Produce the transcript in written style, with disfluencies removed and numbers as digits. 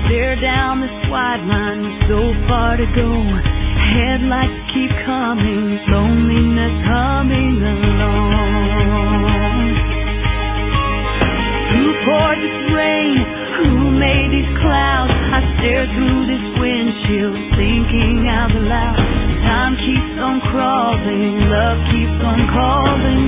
Stare down this wide line, so far to go. Headlights keep coming, loneliness humming along. Who poured this rain? Who made these clouds? I stare through this windshield, thinking out loud. Time keeps on crawling, love keeps on calling